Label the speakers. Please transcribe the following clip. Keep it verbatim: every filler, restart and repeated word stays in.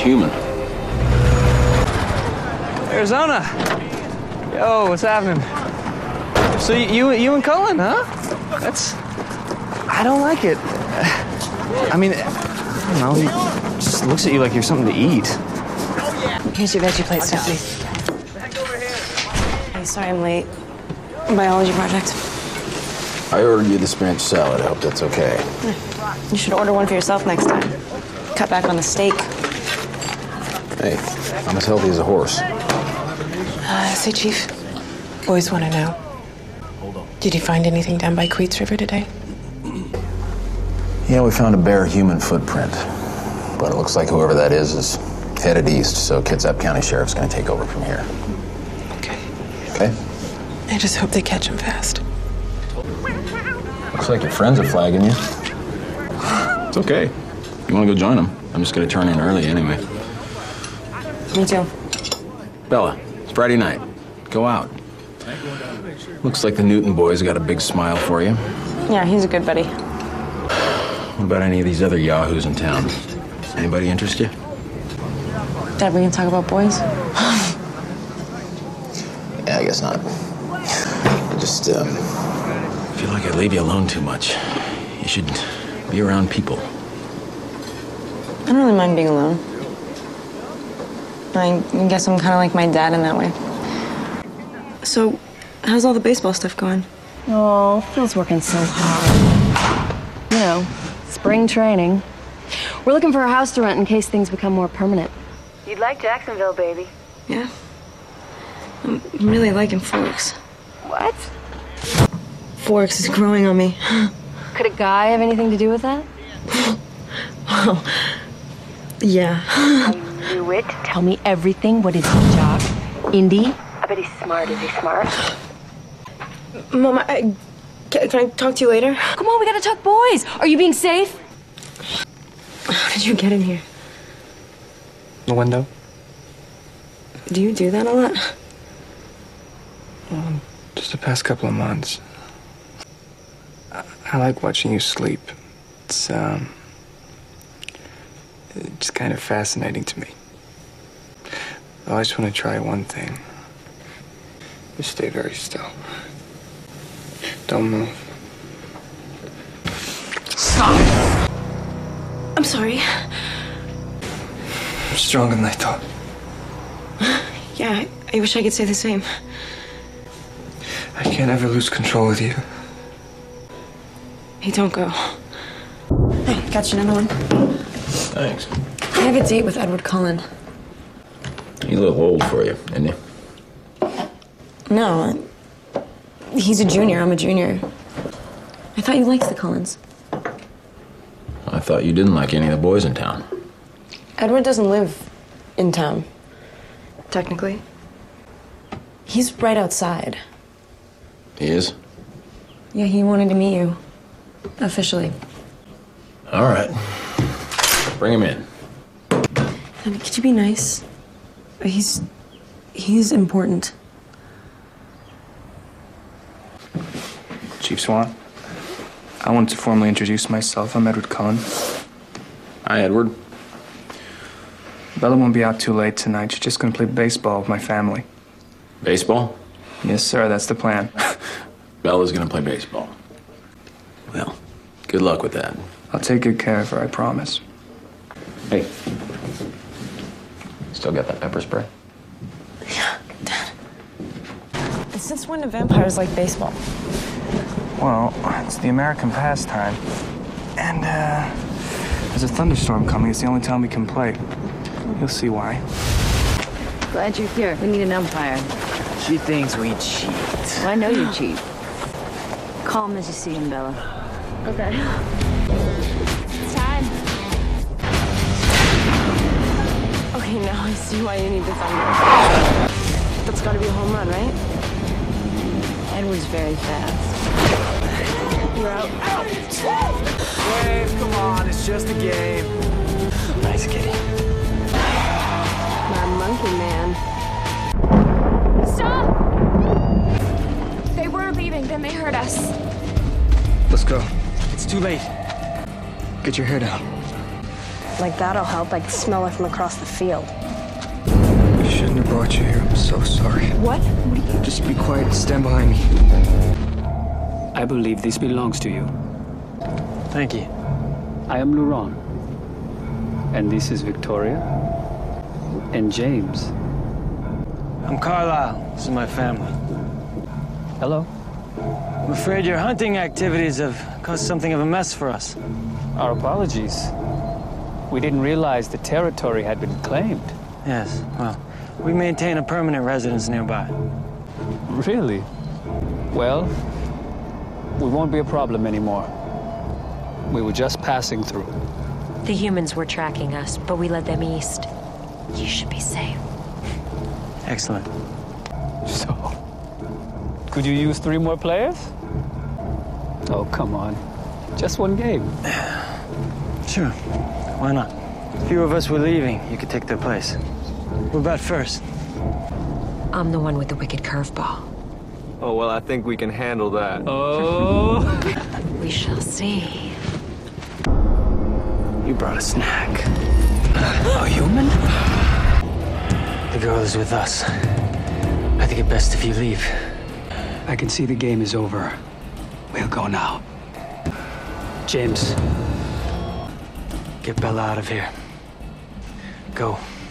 Speaker 1: human.
Speaker 2: Arizona. Yo, what's happening? So you, you and Cullen, huh? That's... I don't like it. I mean, I don't know, he just looks at you like you're something to eat.
Speaker 3: Here's your veggie plate, Stephanie. Hey, sorry I'm late. Biology project.
Speaker 1: I ordered you the spinach salad. I hope that's okay.
Speaker 3: You should order one for yourself next time. Cut back on the steak.
Speaker 1: Hey, I'm as healthy as a horse.
Speaker 3: Uh, say, Chief, boys want to know. Did you find anything down by Queets River today?
Speaker 1: Yeah, we found a bare human footprint. But it looks like whoever that is is headed east, so Kitsap County Sheriff's going to take over from here.
Speaker 3: Okay.
Speaker 1: Okay?
Speaker 3: I just hope they catch him fast.
Speaker 1: Looks like your friends are flagging you. It's okay. You want to go join them? I'm just going to turn in early anyway.
Speaker 3: Me too.
Speaker 1: Bella, it's Friday night. Go out. Looks like the Newton boys got a big smile for you.
Speaker 3: Yeah, he's a good buddy.
Speaker 1: What about any of these other yahoos in town? Anybody interest you?
Speaker 3: Dad, we can talk about boys?
Speaker 1: Yeah, I guess not. I just, um... I feel like I leave you alone too much. You should be around people.
Speaker 3: I don't really mind being alone. I guess I'm kind of like my dad in that way. So, how's all the baseball stuff going?
Speaker 4: Oh, Phil's working so hard. You know, spring training. We're looking for a house to rent in case things become more permanent. You'd like Jacksonville, baby.
Speaker 3: Yeah. I'm really liking Forks.
Speaker 4: What?
Speaker 3: Forks is growing on me.
Speaker 4: Could a guy have anything to do with that?
Speaker 3: Well, yeah.
Speaker 4: I knew it. Tell me everything. What is he, jock? Indie? I bet he's smart. Is he smart?
Speaker 3: Mama, I, can, can I talk to you later?
Speaker 4: Come on, we gotta talk boys. Are you being safe?
Speaker 3: How did you get in here?
Speaker 2: The window?
Speaker 3: Do you do that a lot?
Speaker 2: Well, just the past couple of months. I, I like watching you sleep. It's, um... It's kind of fascinating to me. I just want to try one thing. Just stay very still. Don't move.
Speaker 3: Stop! I'm sorry.
Speaker 2: I'm stronger than I thought.
Speaker 3: Yeah, I, I wish I could say the same.
Speaker 2: I can't ever lose control with you.
Speaker 3: Hey, don't go. Hey, got you another one.
Speaker 1: Thanks.
Speaker 3: I have a date with Edward Cullen.
Speaker 1: He's a little old for you, isn't he?
Speaker 3: No, he's a junior. I'm a junior. I thought you liked the Cullens.
Speaker 1: I thought you didn't like any of the boys in town.
Speaker 3: Edward doesn't live in town, technically. He's right outside.
Speaker 1: He is?
Speaker 3: Yeah, he wanted to meet you. Officially.
Speaker 1: All right. Bring him in.
Speaker 3: Honey, could you be nice? He's... he's important.
Speaker 2: Chief Swan, I want to formally introduce myself. I'm Edward Cullen.
Speaker 1: Hi, Edward.
Speaker 2: Bella won't be out too late tonight. She's just gonna play baseball with my family.
Speaker 1: Baseball?
Speaker 2: Yes, sir, that's the plan.
Speaker 1: Bella's gonna play baseball. Well, good luck with that.
Speaker 2: I'll take good care of her, I promise.
Speaker 1: Hey. Still got that pepper spray?
Speaker 3: Yeah, Dad. Since when do vampires like baseball?
Speaker 2: Well, it's the American pastime. And, uh, there's a thunderstorm coming. It's the only time we can play. You'll see why.
Speaker 4: Glad you're here. We need an umpire.
Speaker 5: She thinks we cheat.
Speaker 4: Well, I know you cheat. Call him as you see him, Bella. Okay. It's time. Okay, now I see why you need the thunder. That's gotta be a home run, right? Edward's very fast. You're out.
Speaker 5: Wave, come on, it's just a game.
Speaker 2: Nice kitty.
Speaker 4: My monkey man.
Speaker 6: Stop! They were leaving, then they heard us.
Speaker 2: Let's go. It's too late. Get your hair down.
Speaker 4: Like, that'll help. I can smell it from across the field.
Speaker 7: I shouldn't have brought you here. I'm so sorry.
Speaker 4: What? What are you...
Speaker 7: Just be quiet and stand behind me.
Speaker 8: I believe this belongs to you.
Speaker 2: Thank you.
Speaker 8: I am Laurent. And this is Victoria. And James.
Speaker 5: I'm Carlisle. This is my family.
Speaker 8: Hello.
Speaker 5: I'm afraid your hunting activities have caused something of a mess for us.
Speaker 8: Our apologies. We didn't realize the territory had been claimed.
Speaker 5: Yes, well, we maintain a permanent residence nearby.
Speaker 8: Really? Well, we won't be a problem anymore. We were just passing through.
Speaker 9: The humans were tracking us, but we led them east. You should be safe.
Speaker 5: Excellent.
Speaker 8: So, could you use three more players? Oh, come on. Just one game.
Speaker 5: Sure. Why not? A few of us were leaving. You could take their place. What about first?
Speaker 9: I'm the one with the wicked curveball.
Speaker 10: Oh, well, I think we can handle that.
Speaker 8: Oh!
Speaker 9: We shall see.
Speaker 5: You brought a snack.
Speaker 8: A human?
Speaker 5: The girl is with us. I think it best if you leave.
Speaker 8: I can see the game is over. We'll go now. James.
Speaker 5: Get Bella out of here. Go.